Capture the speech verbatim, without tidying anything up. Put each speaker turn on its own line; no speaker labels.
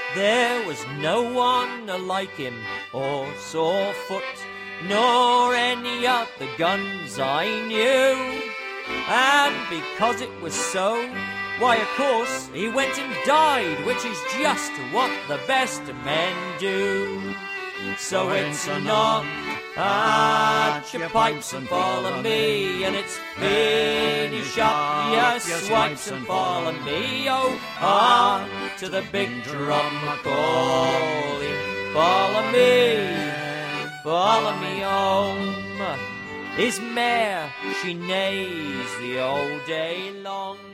There was no one like him, horse or foot, nor any of the guns I knew. And because it was so, why, of course, he went and died, which is just what the best men do. So it's not at your pipes and follow me, and it's finish up your swipes and follow me. Oh, on to the big drum calling, follow me, follow me home. His mare, she neighs the whole day long.